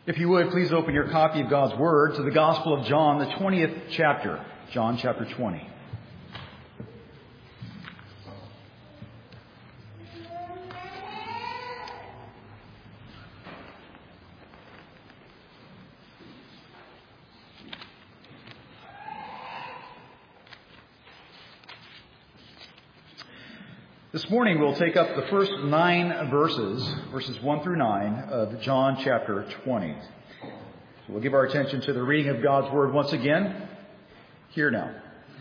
If you would, please open your copy of God's Word to the Gospel of John, the 20th chapter. John chapter 20. This morning we'll take up the first 9 verses 1 through 9 of John chapter 20. So we'll give our attention to the reading of God's Word once again. Hear now.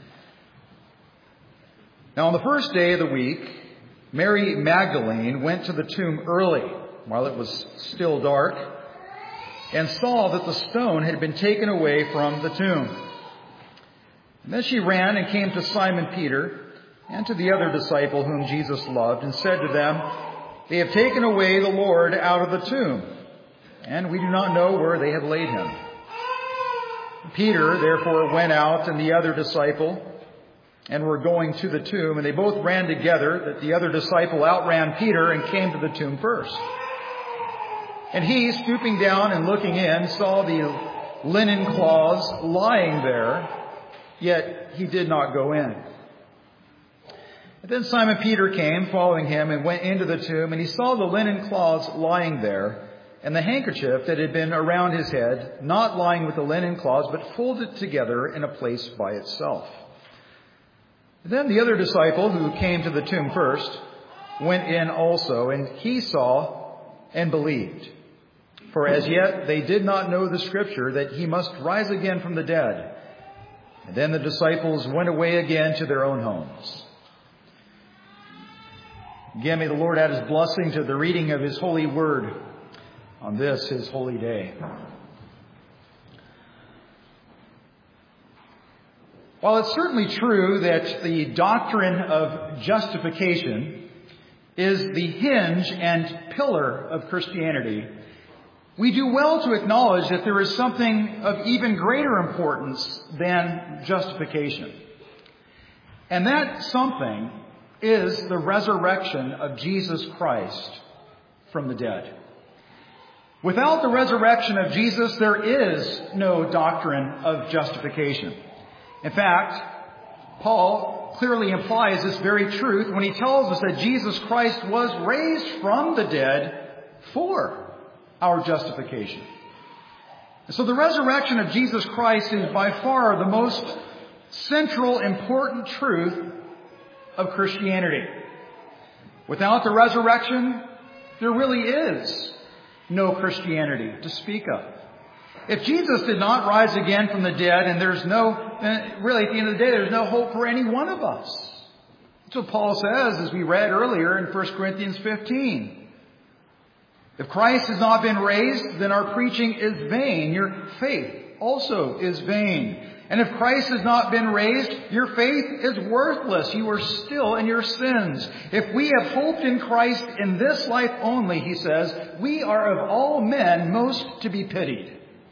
Now on the first day of the week, Mary Magdalene went to the tomb early, while it was still dark, and saw that the stone had been taken away from the tomb. And then she ran and came to Simon Peter and to the other disciple whom Jesus loved, and said to them, "They have taken away the Lord out of the tomb, and we do not know where they have laid him." Peter therefore went out, and the other disciple, and were going to the tomb, and they both ran together, that the other disciple outran Peter and came to the tomb first. And he, stooping down and looking in, saw the linen cloths lying there, yet he did not go in. And then Simon Peter came, following him, and went into the tomb, and he saw the linen cloths lying there, and the handkerchief that had been around his head, not lying with the linen cloths, but folded together in a place by itself. And then the other disciple, who came to the tomb first, went in also, and he saw and believed. For as yet they did not know the Scripture, that he must rise again from the dead. And then the disciples went away again to their own homes. Again, may the Lord add His blessing to the reading of His holy word on this, His holy day. While it's certainly true that the doctrine of justification is the hinge and pillar of Christianity, we do well to acknowledge that there is something of even greater importance than justification. And that something is the resurrection of Jesus Christ from the dead. Without the resurrection of Jesus, there is no doctrine of justification. In fact, Paul clearly implies this very truth when he tells us that Jesus Christ was raised from the dead for our justification. And so the resurrection of Jesus Christ is by far the most central, important truth of Christianity. Without the resurrection, there really is no Christianity to speak of. If Jesus did not rise again from the dead, and really at the end of the day, there's no hope for any one of us. That's what Paul says, as we read earlier in 1 Corinthians 15. If Christ has not been raised, then our preaching is vain. Your faith also is vain. And if Christ has not been raised, your faith is worthless. You are still in your sins. If we have hoped in Christ in this life only, he says, we are of all men most to be pitied.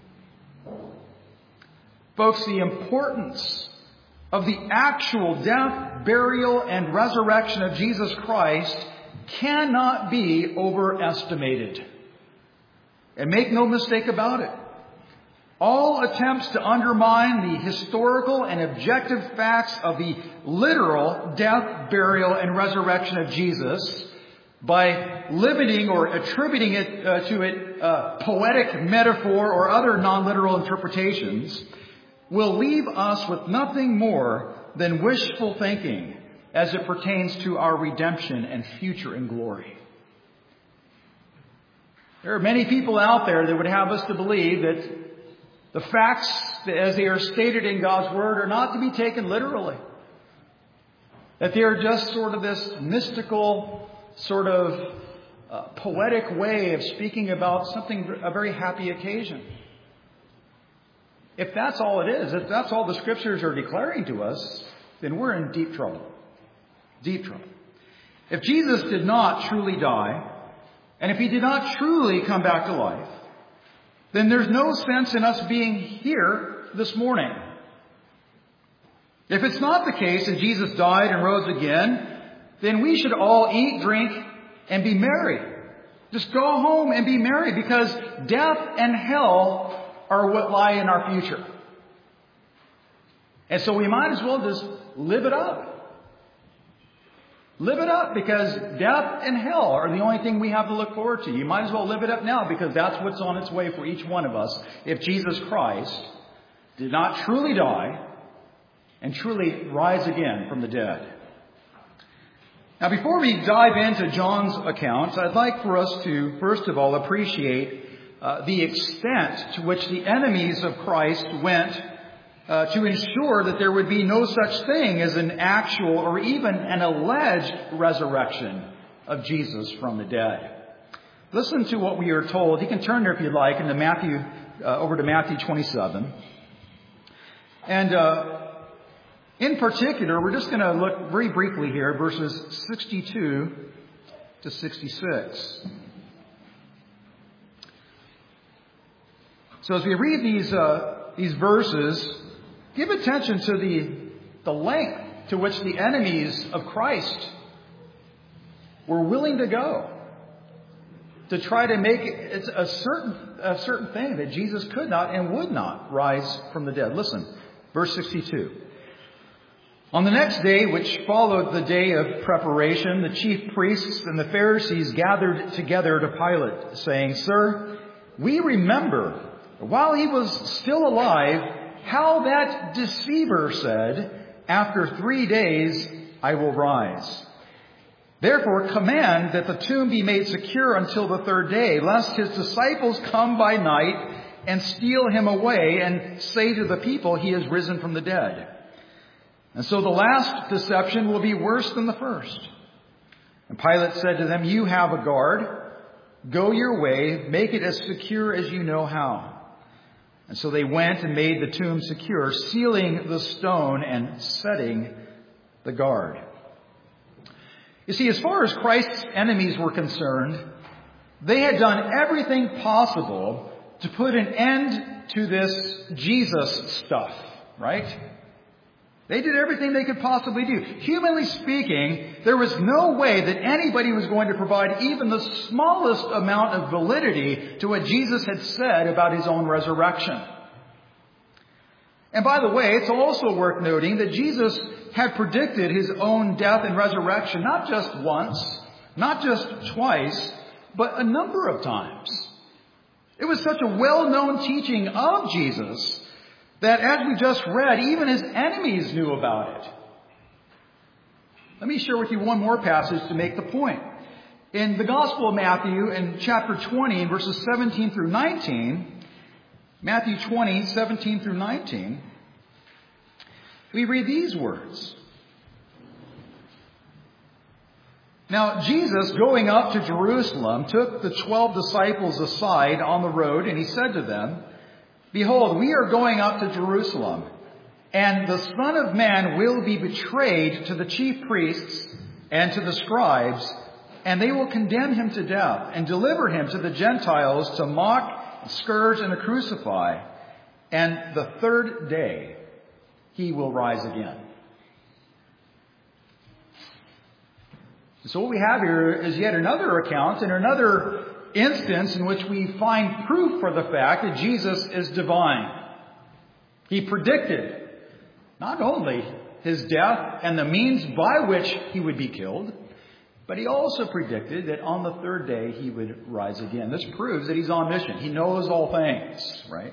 Folks, the importance of the actual death, burial, and resurrection of Jesus Christ cannot be overestimated. And make no mistake about it. All attempts to undermine the historical and objective facts of the literal death, burial, and resurrection of Jesus by limiting or attributing it to poetic metaphor or other non-literal interpretations will leave us with nothing more than wishful thinking as it pertains to our redemption and future in glory. There are many people out there that would have us to believe that the facts, as they are stated in God's Word, are not to be taken literally. That they are just sort of this mystical, sort of poetic way of speaking about a very happy occasion. If that's all it is, if that's all the Scriptures are declaring to us, then we're in deep trouble. Deep trouble. If Jesus did not truly die, and if He did not truly come back to life, then there's no sense in us being here this morning. If it's not the case that Jesus died and rose again, then we should all eat, drink, and be merry. Just go home and be merry, because death and hell are what lie in our future. And so we might as well just live it up. Live it up, because death and hell are the only thing we have to look forward to. You might as well live it up now, because that's what's on its way for each one of us if Jesus Christ did not truly die and truly rise again from the dead. Now, before we dive into John's account, I'd like for us to, first of all, appreciate the extent to which the enemies of Christ went to ensure that there would be no such thing as an actual or even an alleged resurrection of Jesus from the dead. Listen to what we are told. You can turn there if you'd like into Matthew, over to Matthew 27. And in particular, we're just going to look very briefly here at verses 62 to 66. So as we read these verses, give attention to the length to which the enemies of Christ were willing to go to try to make it a certain thing that Jesus could not and would not rise from the dead. Listen, verse 62. On the next day, which followed the day of preparation, the chief priests and the Pharisees gathered together to Pilate, saying, "Sir, we remember while he was still alive how that deceiver said, 'After 3 days I will rise.' Therefore command that the tomb be made secure until the 3rd day, lest his disciples come by night and steal him away and say to the people, 'He is risen from the dead.' And so the last deception will be worse than the first." And Pilate said to them, "You have a guard. Go your way. Make it as secure as you know how." And so they went and made the tomb secure, sealing the stone and setting the guard. You see, as far as Christ's enemies were concerned, they had done everything possible to put an end to this Jesus stuff, right? They did everything they could possibly do. Humanly speaking, there was no way that anybody was going to provide even the smallest amount of validity to what Jesus had said about his own resurrection. And by the way, it's also worth noting that Jesus had predicted his own death and resurrection not just once, not just twice, but a number of times. It was such a well-known teaching of Jesus that, as we just read, even his enemies knew about it. Let me share with you one more passage to make the point. In the Gospel of Matthew, in chapter 20, verses 17 through 19, Matthew 20, 17 through 19, we read these words. "Now Jesus, going up to Jerusalem, took the 12 disciples aside on the road, and he said to them, 'Behold, we are going up to Jerusalem, and the Son of Man will be betrayed to the chief priests and to the scribes, and they will condemn him to death and deliver him to the Gentiles to mock, scourge, and to crucify. And the 3rd day he will rise again.'" So what we have here is yet another account and another instance in which we find proof for the fact that Jesus is divine. He predicted not only his death and the means by which he would be killed, but he also predicted that on the 3rd day he would rise again. This proves that he's omniscient. He knows all things, right?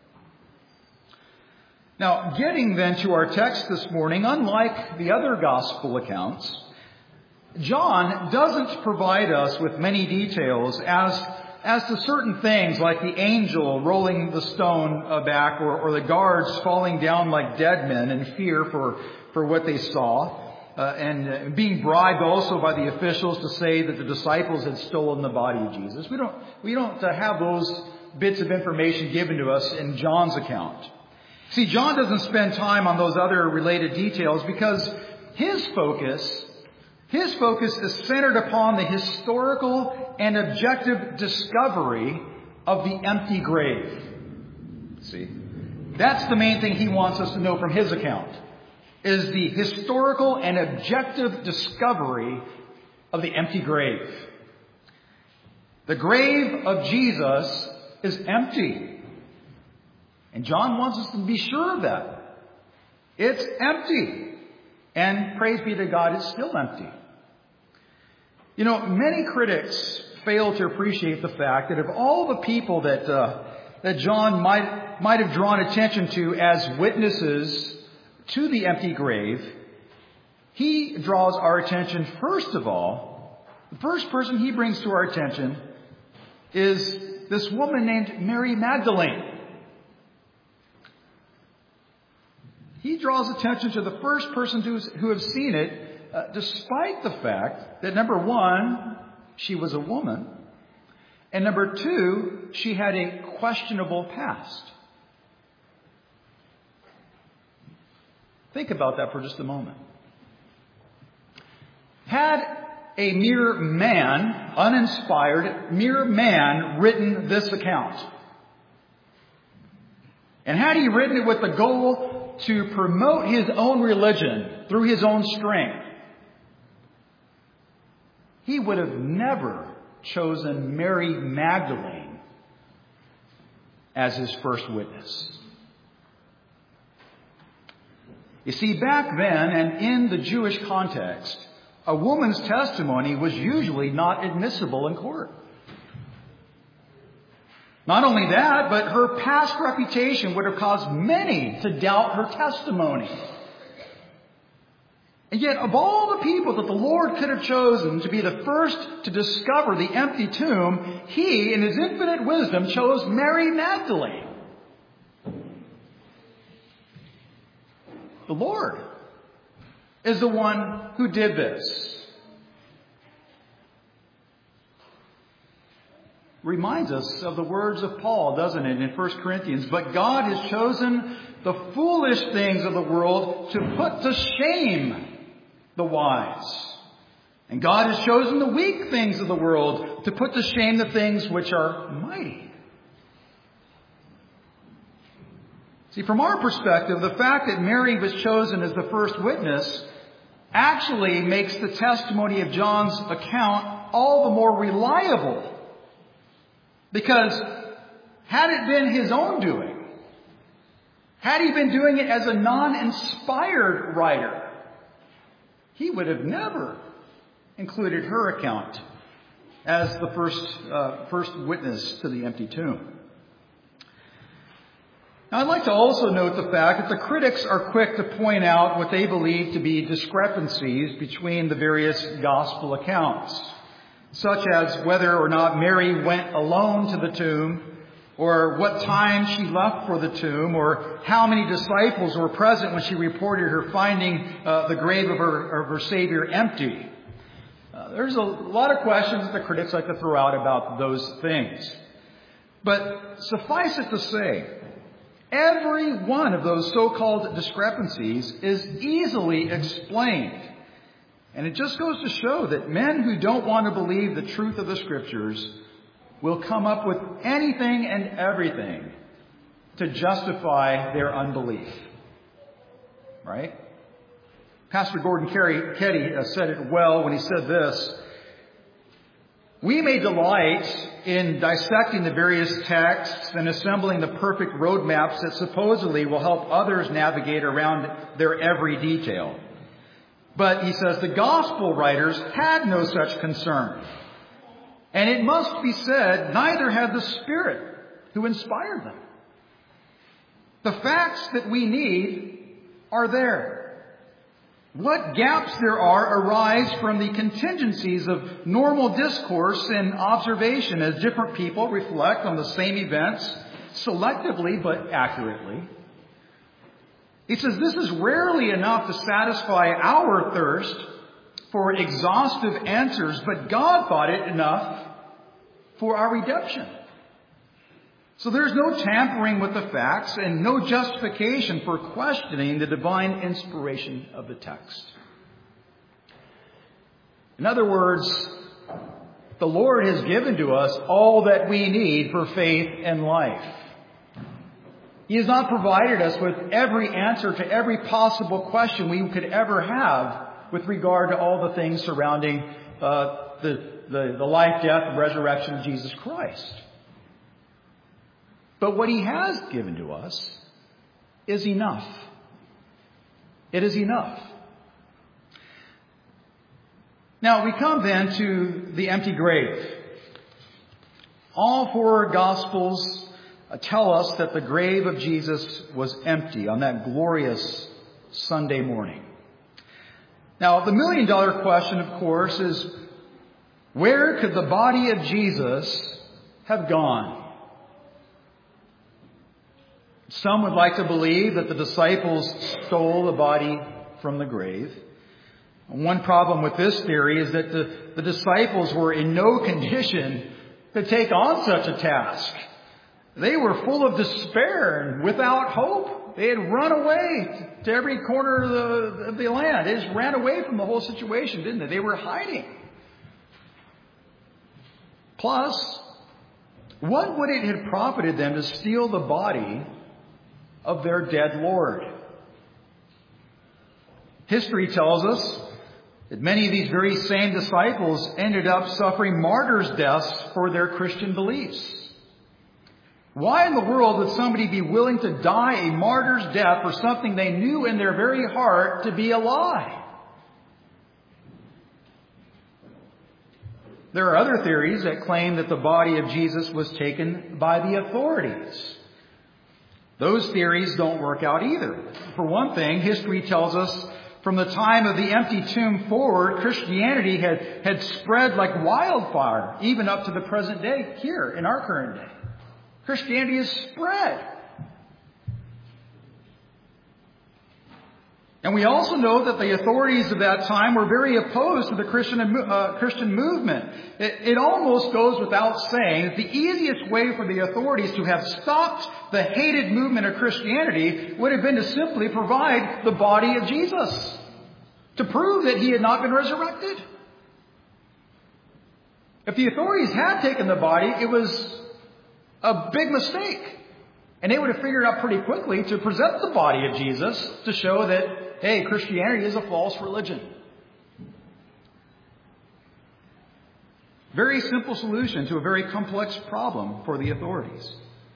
Now, getting then to our text this morning, unlike the other gospel accounts, John doesn't provide us with many details as to certain things like the angel rolling the stone back or the guards falling down like dead men in fear for what they saw, and being bribed also by the officials to say that the disciples had stolen the body of Jesus. We don't have those bits of information given to us in John's account. See, John doesn't spend time on those other related details because his focus is centered upon the historical and objective discovery of the empty grave. See, that's the main thing he wants us to know from his account, is the historical and objective discovery of the empty grave. The grave of Jesus is empty. And John wants us to be sure of that. It's empty. And praise be to God, it's still empty. You know, many critics fail to appreciate the fact that of all the people that John might have drawn attention to as witnesses to the empty grave, he draws our attention first of all. The first person he brings to our attention is this woman named Mary Magdalene. He draws attention to the first person who have seen it, despite the fact that, number one, she was a woman, and number two, she had a questionable past. Think about that for just a moment. Had a mere man, uninspired, mere man, written this account, and had he written it with the goal to promote his own religion through his own strength, he would have never chosen Mary Magdalene as his first witness. You see, back then and in the Jewish context, a woman's testimony was usually not admissible in court. Not only that, but her past reputation would have caused many to doubt her testimony. And yet, of all the people that the Lord could have chosen to be the first to discover the empty tomb, He, in His infinite wisdom, chose Mary Magdalene. The Lord is the one who did this. Reminds us of the words of Paul, doesn't it, in 1 Corinthians? But God has chosen the foolish things of the world to put to shame the wise. And God has chosen the weak things of the world to put to shame the things which are mighty. See, from our perspective, the fact that Mary was chosen as the first witness actually makes the testimony of John's account all the more reliable. Because had it been his own doing, had he been doing it as a non-inspired writer, he would have never included her account as the first witness to the empty tomb. Now, I'd like to also note the fact that the critics are quick to point out what they believe to be discrepancies between the various gospel accounts, such as whether or not Mary went alone to the tomb, or what time she left for the tomb, or how many disciples were present when she reported her finding the grave of her Savior empty. There's a lot of questions that the critics like to throw out about those things. But suffice it to say, every one of those so-called discrepancies is easily explained. And it just goes to show that men who don't want to believe the truth of the Scriptures will come up with anything and everything to justify their unbelief. Right? Pastor Gordon Keddy said it well when he said this: "We may delight in dissecting the various texts and assembling the perfect roadmaps that supposedly will help others navigate around their every detail. But," he says, "the gospel writers had no such concern. And it must be said, neither had the Spirit who inspired them. The facts that we need are there. What gaps there are arise from the contingencies of normal discourse and observation as different people reflect on the same events, selectively but accurately." He says this is rarely enough to satisfy our thirst for exhaustive answers, but God thought it enough for our redemption. So there's no tampering with the facts and no justification for questioning the divine inspiration of the text. In other words, the Lord has given to us all that we need for faith and life. He has not provided us with every answer to every possible question we could ever have with regard to all the things surrounding the the life, death, and resurrection of Jesus Christ. But what He has given to us is enough. It is enough. Now, we come then to the empty grave. All four Gospels tell us that the grave of Jesus was empty on that glorious Sunday morning. Now, the million-dollar question, of course, is where could the body of Jesus have gone? Some would like to believe that the disciples stole the body from the grave. One problem with this theory is that the disciples were in no condition to take on such a task. They were full of despair and without hope. They had run away to every corner of the land. They just ran away from the whole situation, didn't they? They were hiding. Plus, what would it have profited them to steal the body of their dead Lord? History tells us that many of these very same disciples ended up suffering martyrs' deaths for their Christian beliefs. Why in the world would somebody be willing to die a martyr's death for something they knew in their very heart to be a lie? There are other theories that claim that the body of Jesus was taken by the authorities. Those theories don't work out either. For one thing, history tells us from the time of the empty tomb forward, Christianity had spread like wildfire, even up to the present day here in our current day. Christianity has spread. And we also know that the authorities of that time were very opposed to the Christian movement. It almost goes without saying that the easiest way for the authorities to have stopped the hated movement of Christianity would have been to simply provide the body of Jesus, to prove that He had not been resurrected. If the authorities had taken the body, it was a big mistake. And they would have figured out pretty quickly to present the body of Jesus to show that, hey, Christianity is a false religion. Very simple solution to a very complex problem for the authorities.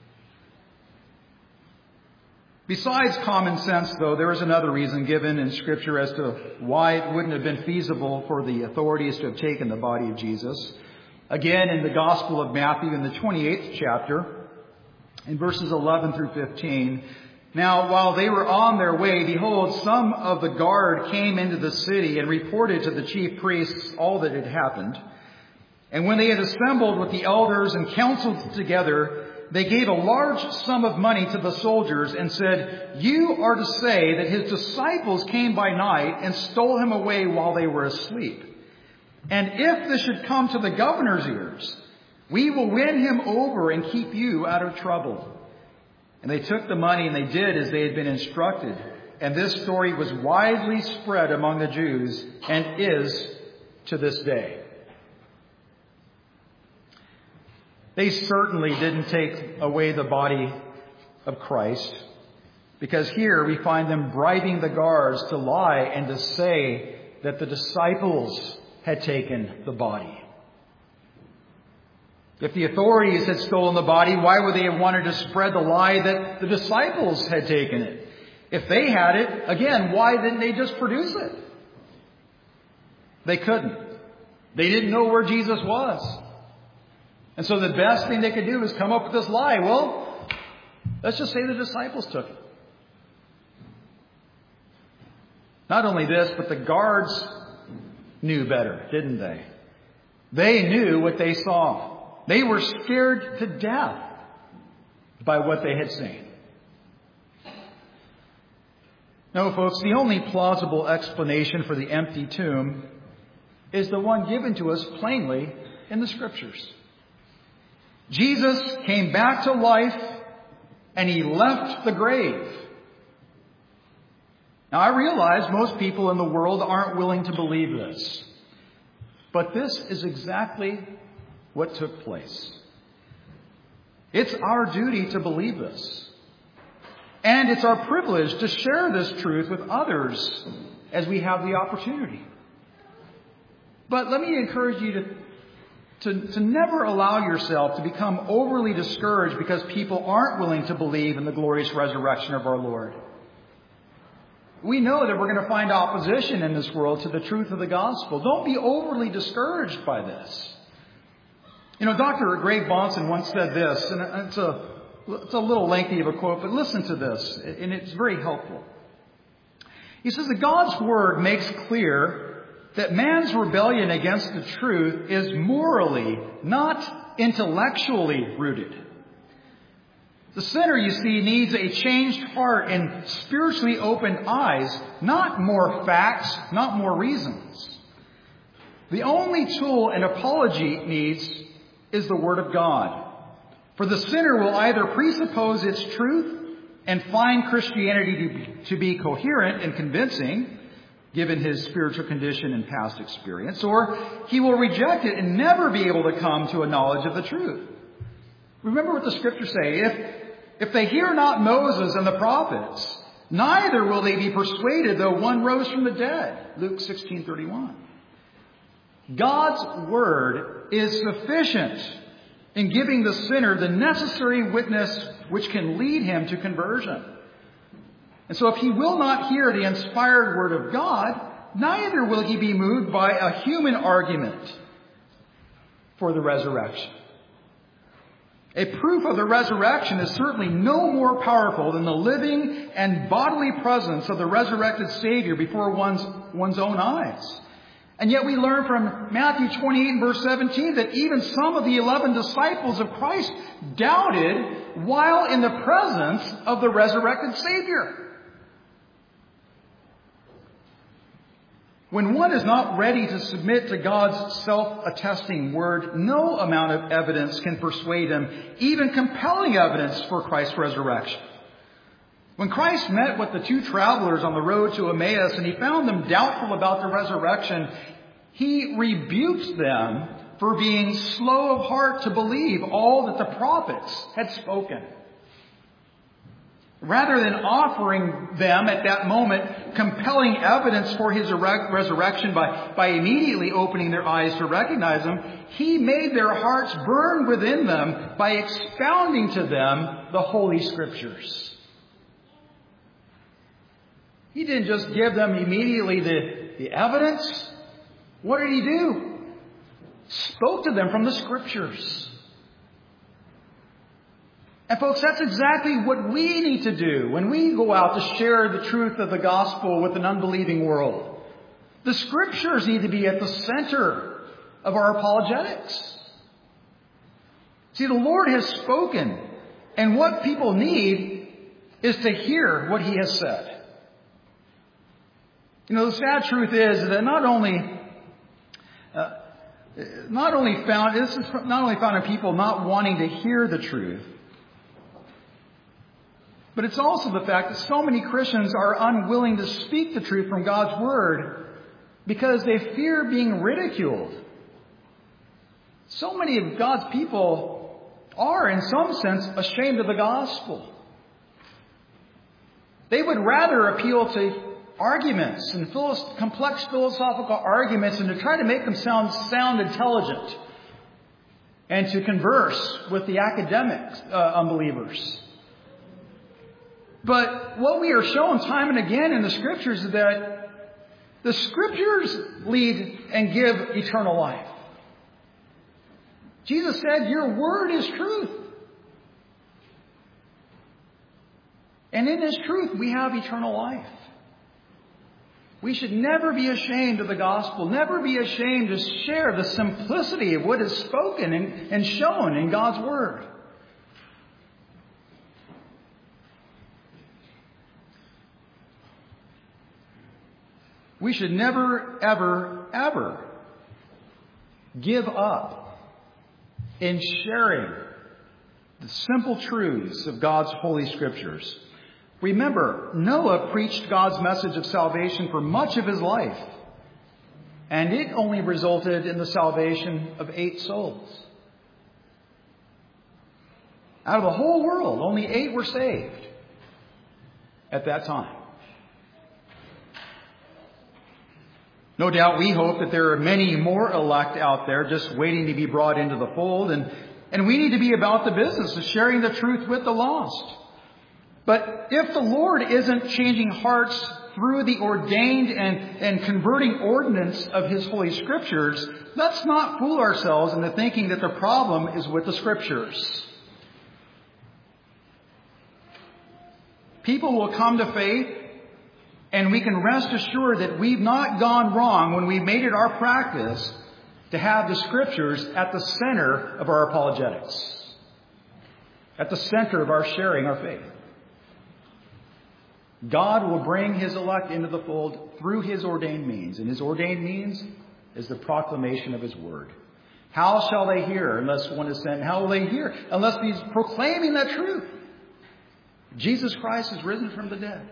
Besides common sense, though, there is another reason given in Scripture as to why it wouldn't have been feasible for the authorities to have taken the body of Jesus. Again, in the Gospel of Matthew, in the 28th chapter, in verses 11 through 15, now, while they were on their way, behold, some of the guard came into the city and reported to the chief priests all that had happened. And when they had assembled with the elders and counseled together, they gave a large sum of money to the soldiers and said, "You are to say that His disciples came by night and stole Him away while they were asleep. And if this should come to the governor's ears, we will win him over and keep you out of trouble." And they took the money and they did as they had been instructed. And this story was widely spread among the Jews and is to this day. They certainly didn't take away the body of Christ, because here we find them bribing the guards to lie and to say that the disciples had taken the body. If the authorities had stolen the body, why would they have wanted to spread the lie that the disciples had taken it? If they had it, again, why didn't they just produce it? They couldn't. They didn't know where Jesus was. And so the best thing they could do is come up with this lie. Well, let's just say the disciples took it. Not only this, but the guards knew better, didn't they? They knew what they saw. They were scared to death by what they had seen. No, folks, the only plausible explanation for the empty tomb is the one given to us plainly in the Scriptures. Jesus came back to life and He left the grave. Now, I realize most people in the world aren't willing to believe this. But this is exactly what took place. It's our duty to believe this. And it's our privilege to share this truth with others as we have the opportunity. But let me encourage you to to never allow yourself to become overly discouraged because people aren't willing to believe in the glorious resurrection of our Lord. We know that we're going to find opposition in this world to the truth of the gospel. Don't be overly discouraged by this. Dr. Greg Bahnsen once said this, and it's a little lengthy of a quote, but listen to this, and it's very helpful. He says that God's Word makes clear that man's rebellion against the truth is morally, not intellectually rooted. The sinner, you see, needs a changed heart and spiritually opened eyes, not more facts, not more reasons. The only tool an apology needs is the Word of God. For the sinner will either presuppose its truth and find Christianity to be coherent and convincing, given his spiritual condition and past experience, or he will reject it and never be able to come to a knowledge of the truth. Remember what the Scriptures say. If they hear not Moses and the prophets, neither will they be persuaded, though one rose from the dead. Luke 16:31. God's Word is sufficient in giving the sinner the necessary witness which can lead him to conversion. And so if he will not hear the inspired Word of God, neither will he be moved by a human argument for the resurrection. A proof of the resurrection is certainly no more powerful than the living and bodily presence of the resurrected Savior before one's own eyes. And yet we learn from Matthew 28 and verse 17 that even some of the 11 disciples of Christ doubted while in the presence of the resurrected Savior. When one is not ready to submit to God's self-attesting Word, no amount of evidence can persuade him, even compelling evidence for Christ's resurrection. When Christ met with the two travelers on the road to Emmaus and he found them doubtful about the resurrection, he rebuked them for being slow of heart to believe all that the prophets had spoken. Rather than offering them at that moment compelling evidence for his resurrection by immediately opening their eyes to recognize him, he made their hearts burn within them by expounding to them the Holy Scriptures. He didn't just give them immediately the evidence. What did he do? Spoke to them from the Scriptures. And folks, that's exactly what we need to do when we go out to share the truth of the gospel with an unbelieving world. The Scriptures need to be at the center of our apologetics. See, the Lord has spoken, and what people need is to hear what He has said. The sad truth is that not only found in people not wanting to hear the truth, but it's also the fact that so many Christians are unwilling to speak the truth from God's Word because they fear being ridiculed. So many of God's people are, in some sense, ashamed of the gospel. They would rather appeal to arguments and complex philosophical arguments and to try to make them sound intelligent and to converse with the academic unbelievers. But what we are shown time and again in the Scriptures is that the Scriptures lead and give eternal life. Jesus said, "Your word is truth." And in this truth, we have eternal life. We should never be ashamed of the gospel, never be ashamed to share the simplicity of what is spoken and shown in God's Word. We should never, ever, ever give up in sharing the simple truths of God's Holy Scriptures. Remember, Noah preached God's message of salvation for much of his life, and it only resulted in the salvation of 8 souls. Out of the whole world, only 8 were saved at that time. No doubt we hope that there are many more elect out there just waiting to be brought into the fold, and we need to be about the business of sharing the truth with the lost. But if the Lord isn't changing hearts through the ordained and converting ordinance of His Holy Scriptures, let's not fool ourselves into thinking that the problem is with the Scriptures. People will come to faith, and we can rest assured that we've not gone wrong when we made it our practice to have the Scriptures at the center of our apologetics, at the center of our sharing our faith. God will bring His elect into the fold through His ordained means, and His ordained means is the proclamation of His Word. How shall they hear unless one is sent? How will they hear unless He's proclaiming that truth? Jesus Christ is risen from the dead.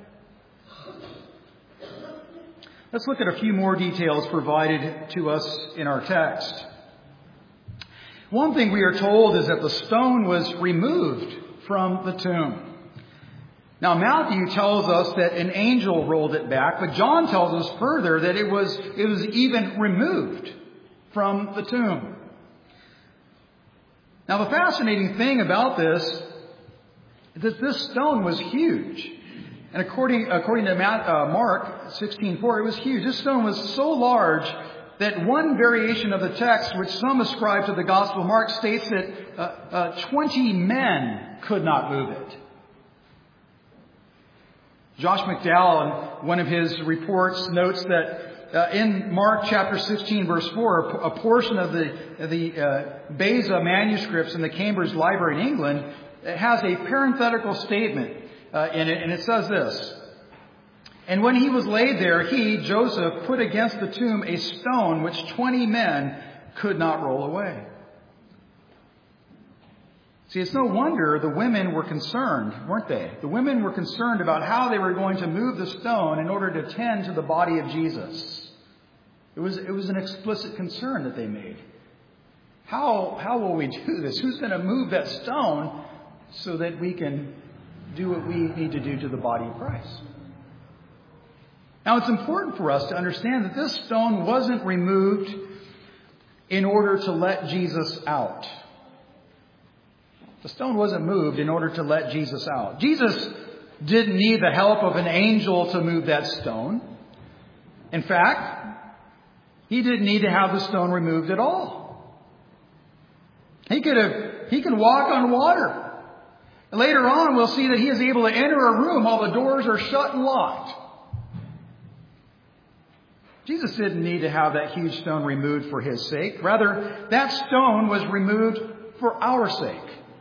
Let's look at a few more details provided to us in our text. One thing we are told is that the stone was removed from the tomb. Now, Matthew tells us that an angel rolled it back, but John tells us further that it was even removed from the tomb. Now, the fascinating thing about this is that this stone was huge. And according to Mark 16:4, it was huge. This stone was so large that one variation of the text, which some ascribe to the Gospel of Mark, states that 20 men could not move it. Josh McDowell, in one of his reports, notes that in Mark chapter 16, verse 4, a portion of the Beza manuscripts in the Cambridge Library in England has a parenthetical statement in it, and it says this: "And when he was laid there, he, Joseph, put against the tomb a stone which 20 men could not roll away." See, it's no wonder the women were concerned, weren't they? The women were concerned about how they were going to move the stone in order to tend to the body of Jesus. It was an explicit concern that they made. How will we do this? Who's going to move that stone so that we can do what we need to do to the body of Christ? Now, it's important for us to understand that this stone wasn't removed in order to let Jesus out. The stone wasn't moved in order to let Jesus out. Jesus didn't need the help of an angel to move that stone. In fact, He didn't need to have the stone removed at all. He could walk on water. And later on, we'll see that He is able to enter a room while the doors are shut and locked. Jesus didn't need to have that huge stone removed for His sake. Rather, that stone was removed for our sake.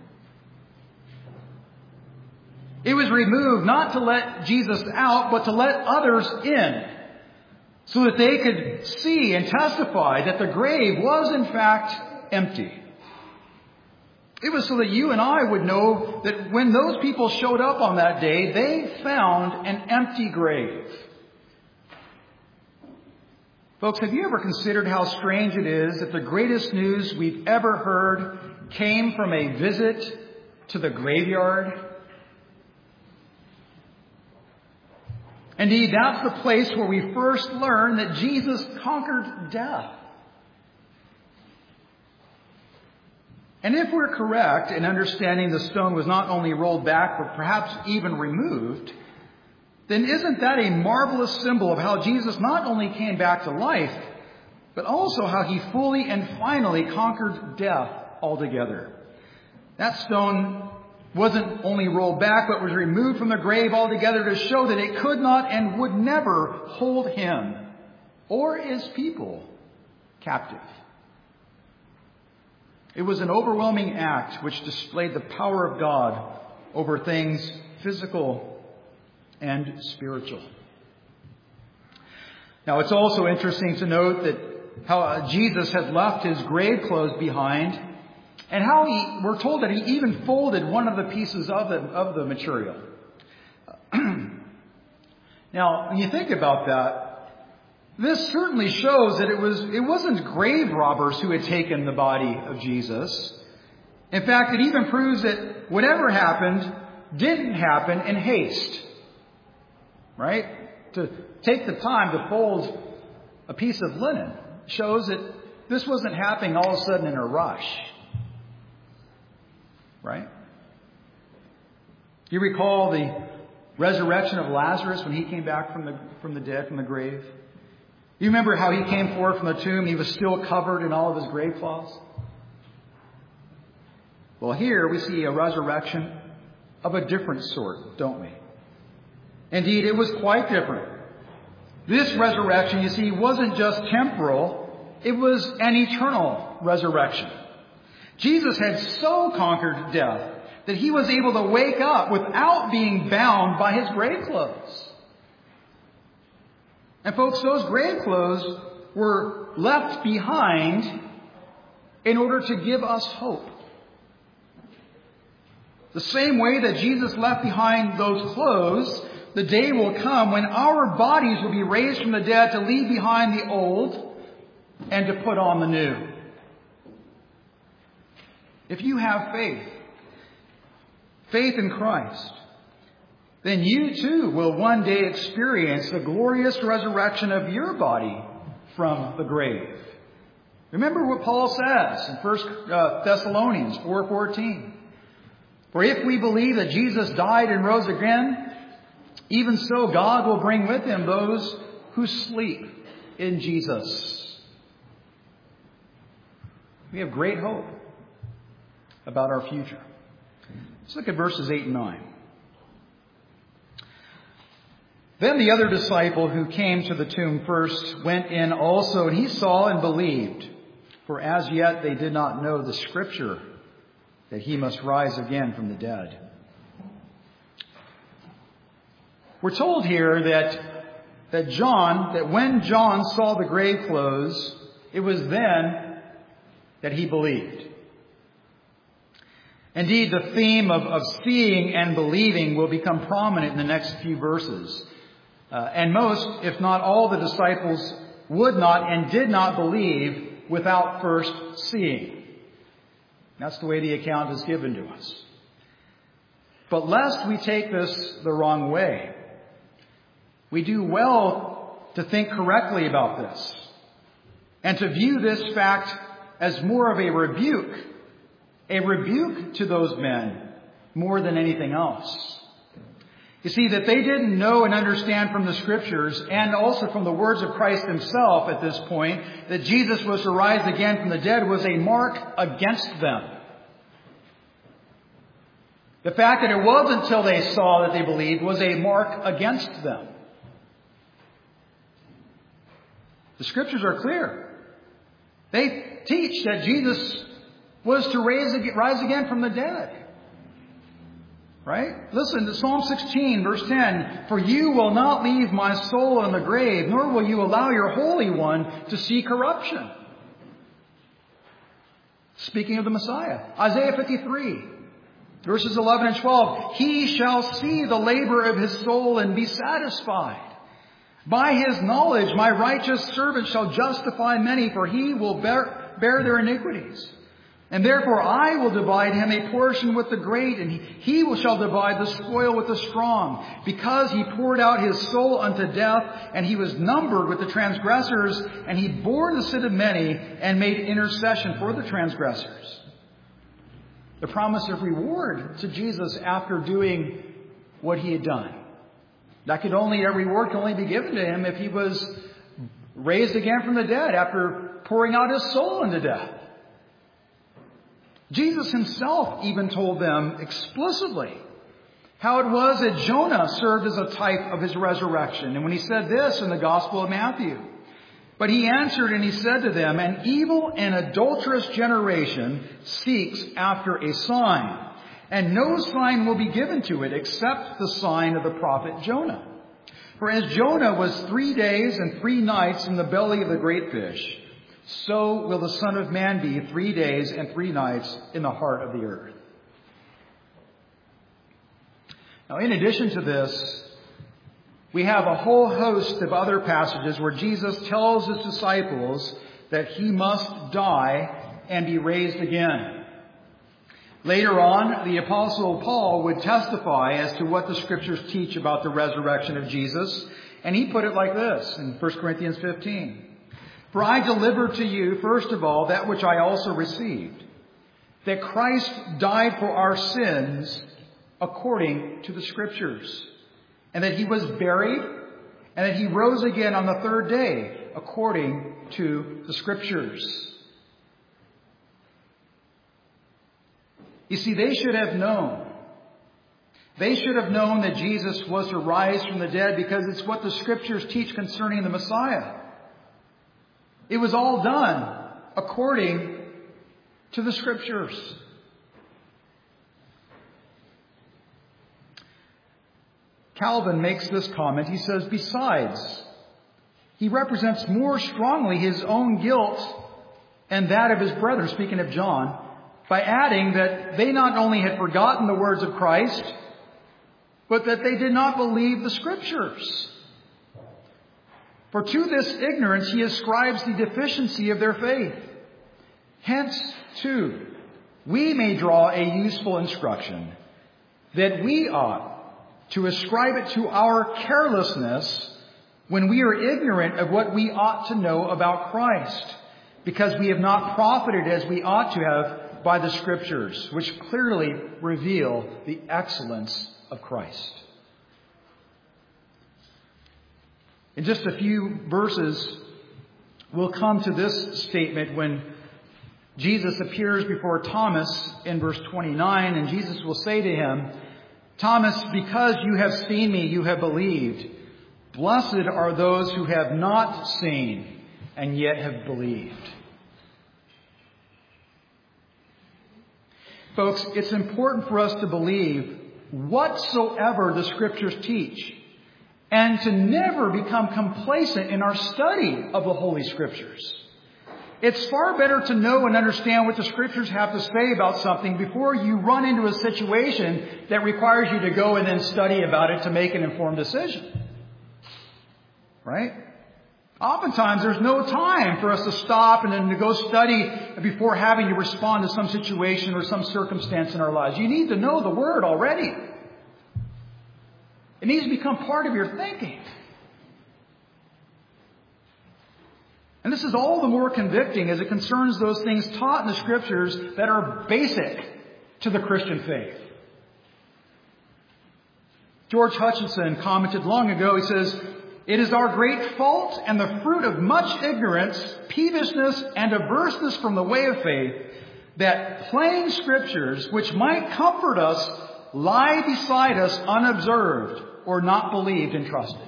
It was removed not to let Jesus out, but to let others in, so that they could see and testify that the grave was in fact empty. It was so that you and I would know that when those people showed up on that day, they found an empty grave. Folks, have you ever considered how strange it is that the greatest news we've ever heard came from a visit to the graveyard? Indeed, that's the place where we first learn that Jesus conquered death. And if we're correct in understanding the stone was not only rolled back, but perhaps even removed, then isn't that a marvelous symbol of how Jesus not only came back to life, but also how He fully and finally conquered death altogether? That stone wasn't only rolled back, but was removed from the grave altogether to show that it could not and would never hold Him or His people captive. It was an overwhelming act which displayed the power of God over things physical and spiritual. Now, it's also interesting to note that how Jesus had left His grave clothes behind, and how we're told that He even folded one of the pieces of the material. Now, when you think about that, this certainly shows that it wasn't grave robbers who had taken the body of Jesus. In fact, it even proves that whatever happened didn't happen in haste. Right? To take the time to fold a piece of linen shows that this wasn't happening all of a sudden in a rush. Right? Do you recall the resurrection of Lazarus when he came back from the dead, from the grave? You remember how he came forward from the tomb? He was still covered in all of his grave clothes. Well, here we see a resurrection of a different sort, don't we? Indeed, it was quite different. This resurrection, you see, wasn't just temporal. It was an eternal resurrection. Jesus had so conquered death that he was able to wake up without being bound by his grave clothes. And folks, those grave clothes were left behind in order to give us hope. The same way that Jesus left behind those clothes, the day will come when our bodies will be raised from the dead to leave behind the old and to put on the new. If you have faith in Christ, then you too will one day experience the glorious resurrection of your body from the grave. Remember what Paul says in 1 Thessalonians 4:14. For if we believe that Jesus died and rose again, even so God will bring with him those who sleep in Jesus. We have great hope about our future. Let's look at verses 8 and 9. Then the other disciple who came to the tomb first went in also, and he saw and believed. For as yet they did not know the Scripture, that he must rise again from the dead. We're told here that when John saw the grave clothes, it was then that he believed. Indeed, the theme of seeing and believing will become prominent in the next few verses. And most, if not all, the disciples would not and did not believe without first seeing. That's the way the account is given to us. But lest we take this the wrong way, we do well to think correctly about this and to view this fact as more of a rebuke to those men more than anything else. You see, that they didn't know and understand from the Scriptures and also from the words of Christ himself at this point that Jesus was to rise again from the dead was a mark against them. The fact that it wasn't until they saw that they believed was a mark against them. The Scriptures are clear. They teach that Jesus was to rise again from the dead. Right? Listen to Psalm 16, verse 10. For you will not leave my soul in the grave, nor will you allow your Holy One to see corruption. Speaking of the Messiah. Isaiah 53, verses 11 and 12. He shall see the labor of his soul and be satisfied. By his knowledge my righteous servant shall justify many, for he will bear their iniquities. And therefore I will divide him a portion with the great, and he shall divide the spoil with the strong, because he poured out his soul unto death, and he was numbered with the transgressors, and he bore the sin of many, and made intercession for the transgressors. The promise of reward to Jesus after doing what he had done. That reward could only be given to him if he was raised again from the dead after pouring out his soul into death. Jesus himself even told them explicitly how it was that Jonah served as a type of his resurrection. And when he said this in the Gospel of Matthew, but he answered and he said to them, an evil and adulterous generation seeks after a sign, and no sign will be given to it except the sign of the prophet Jonah. For as Jonah was 3 days and 3 nights in the belly of the great fish, so will the Son of Man be 3 days and 3 nights in the heart of the earth. Now, in addition to this, we have a whole host of other passages where Jesus tells his disciples that he must die and be raised again. Later on, the Apostle Paul would testify as to what the Scriptures teach about the resurrection of Jesus, and he put it like this in 1 Corinthians 15. For I delivered to you, first of all, that which I also received, that Christ died for our sins according to the Scriptures, and that he was buried, and that he rose again on the third day according to the Scriptures. You see, they should have known. They should have known that Jesus was to rise from the dead because it's what the Scriptures teach concerning the Messiah. It was all done according to the Scriptures. Calvin makes this comment. He says, besides, he represents more strongly his own guilt and that of his brethren, speaking of John, by adding that they not only had forgotten the words of Christ, but that they did not believe the Scriptures. For to this ignorance he ascribes the deficiency of their faith. Hence, too, we may draw a useful instruction that we ought to ascribe it to our carelessness when we are ignorant of what we ought to know about Christ, because we have not profited as we ought to have by the Scriptures, which clearly reveal the excellence of Christ. In just a few verses, we'll come to this statement when Jesus appears before Thomas in verse 29, and Jesus will say to him, Thomas, because you have seen me, you have believed. Blessed are those who have not seen and yet have believed. Folks, it's important for us to believe whatsoever the Scriptures teach, and to never become complacent in our study of the Holy Scriptures. It's far better to know and understand what the Scriptures have to say about something before you run into a situation that requires you to go and then study about it to make an informed decision. Right? Oftentimes there's no time for us to stop and then to go study before having to respond to some situation or some circumstance in our lives. You need to know the Word already. It needs to become part of your thinking. And this is all the more convicting as it concerns those things taught in the Scriptures that are basic to the Christian faith. George Hutchinson commented long ago, he says, "It is our great fault and the fruit of much ignorance, peevishness, and averseness from the way of faith, that plain Scriptures, which might comfort us, lie beside us unobserved or not believed and trusted."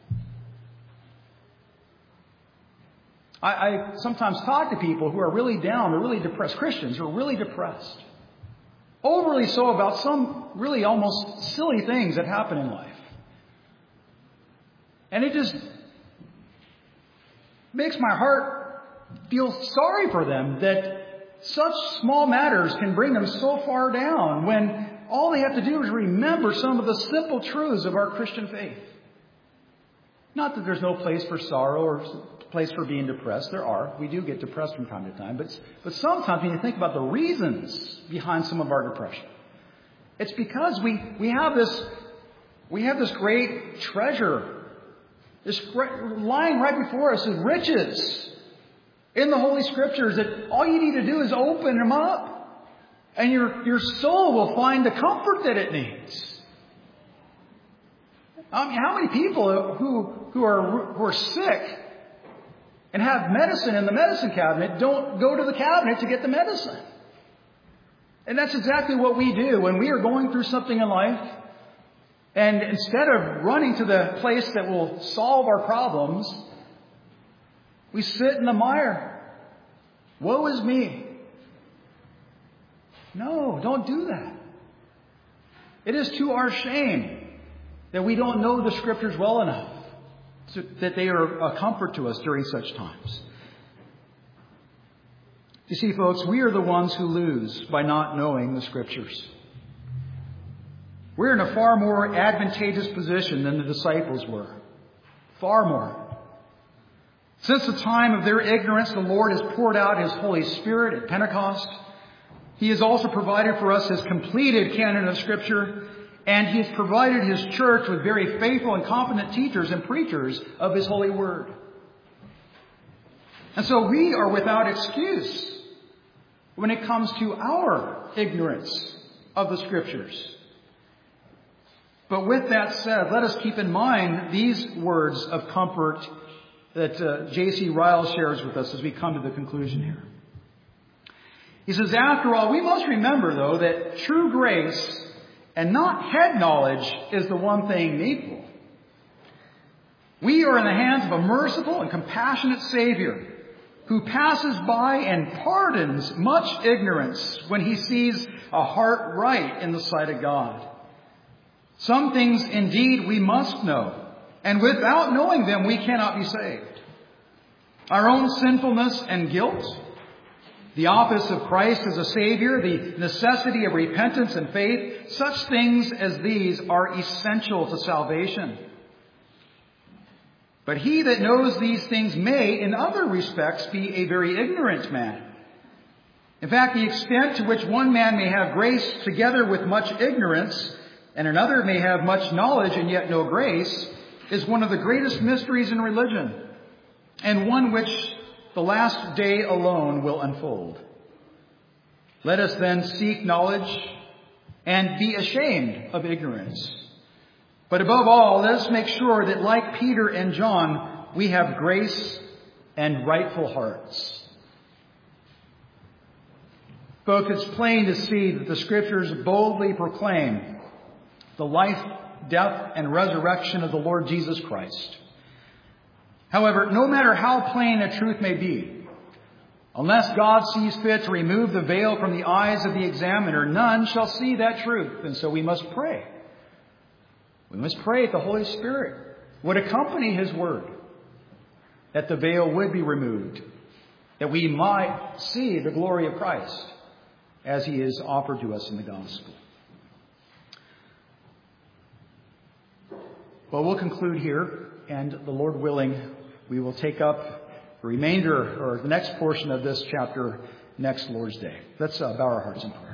I sometimes talk to people who are really down, or really depressed, Christians who are really depressed. Overly so about some really almost silly things that happen in life. And it just makes my heart feel sorry for them that such small matters can bring them so far down when all they have to do is remember some of the simple truths of our Christian faith. Not that there's no place for sorrow or place for being depressed. There are. We do get depressed from time to time. But sometimes when you think about the reasons behind some of our depression, it's because we have this great treasure, lying right before us, as riches in the Holy Scriptures, that all you need to do is open them up, and your soul will find the comfort that it needs. I mean, how many people who are sick and have medicine in the medicine cabinet don't go to the cabinet to get the medicine? And that's exactly what we do when we are going through something in life. And instead of running to the place that will solve our problems, we sit in the mire. Woe is me. No, don't do that. It is to our shame that we don't know the Scriptures well enough, so that they are a comfort to us during such times. You see, folks, we are the ones who lose by not knowing the Scriptures. We're in a far more advantageous position than the disciples were. Far more. Since the time of their ignorance, the Lord has poured out His Holy Spirit at Pentecost. He has also provided for us His completed canon of Scripture, and He has provided His church with very faithful and competent teachers and preachers of His holy word. And so we are without excuse when it comes to our ignorance of the Scriptures. But with that said, let us keep in mind these words of comfort that J.C. Ryle shares with us as we come to the conclusion here. He says, after all, we must remember, though, that true grace and not head knowledge is the one thing needful. We are in the hands of a merciful and compassionate Savior who passes by and pardons much ignorance when he sees a heart right in the sight of God. Some things indeed we must know, and without knowing them we cannot be saved. Our own sinfulness and guilt, the office of Christ as a Savior, the necessity of repentance and faith, such things as these are essential to salvation. But he that knows these things may, in other respects, be a very ignorant man. In fact, the extent to which one man may have grace together with much ignorance, and another may have much knowledge and yet no grace, is one of the greatest mysteries in religion, and one which the last day alone will unfold. Let us then seek knowledge and be ashamed of ignorance. But above all, let us make sure that like Peter and John, we have grace and rightful hearts. Folks, it's plain to see that the Scriptures boldly proclaim the life, death, and resurrection of the Lord Jesus Christ. However, no matter how plain a truth may be, unless God sees fit to remove the veil from the eyes of the examiner, none shall see that truth. And so we must pray. We must pray that the Holy Spirit would accompany His Word, that the veil would be removed, that we might see the glory of Christ as He is offered to us in the gospel. Well, we'll conclude here, and the Lord willing, we will take up the remainder or the next portion of this chapter next Lord's Day. Let's bow our hearts in prayer.